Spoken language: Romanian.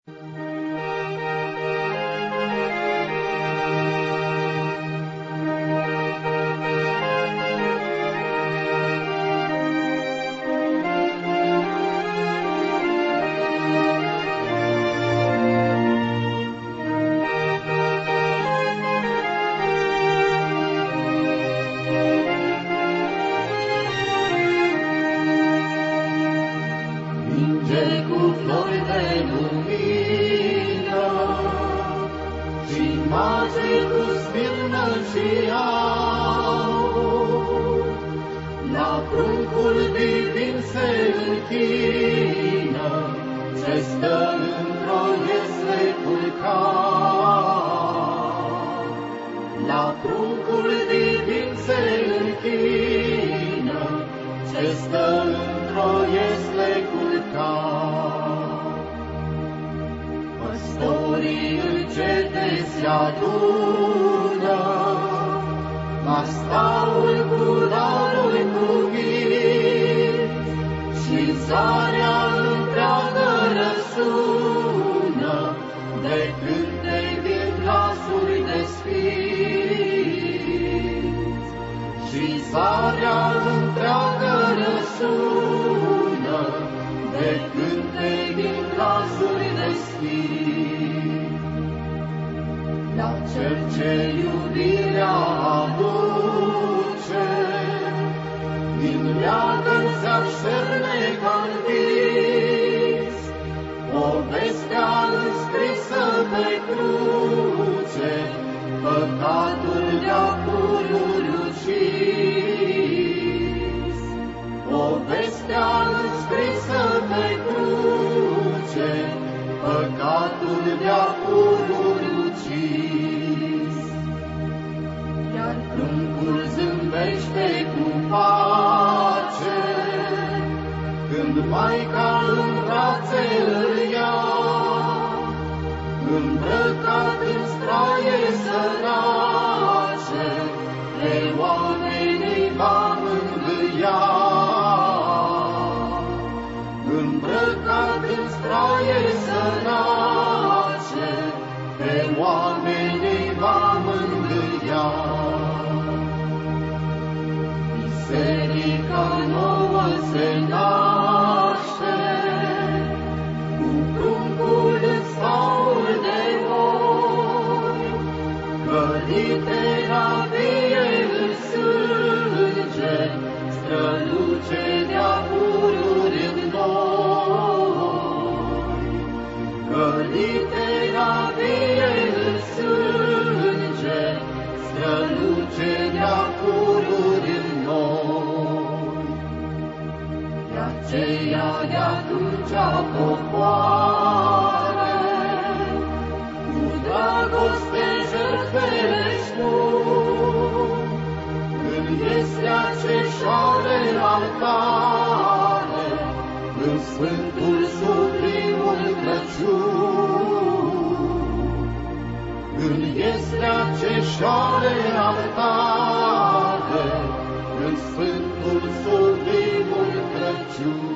Cu flori de lumină și mace cu smirnă și aur, la pruncul divin se închină, ce stă într-o iesle culcar. La pruncul divin se închină, ce stă într-o iesle culcar. Păstorii în cete se adună, la staul cu daruri cuminți, și zarea întreagă răsună de cântec din glasuri de sfinți. Și zarea întreagă răsună de cântec din glasuri de sfinți. La cel ce iubirea aduce, din leagăn se așterne ca-n vis, povestea înscrisă pe cruce, păcatul de-a pururi ucis. Povestea înscrisă pe cruce, păcatul de-a pururi ucis. Iar pruncul zâmbește cu pace, când Maica în brațe îl ia, îmbrăcat în straie sărace, pe oamenii va mângâia. Îmbrăcat în straie sărace, pe oamenii va mângâia. Biserica nouă se naște, cu pruncul în staul de oi, că litera vie în sânge străluce de-a pururi în noi. Că litera vie în sânge străluce de-a pururi în noi. De aceea de-atunci popoare, cu dragoste jertfele-și pun, în iestea ce șoare altare, în sfântul sublimul Crăciun. În iestea ce șoare altare, în sfântul sublimul Crăciun.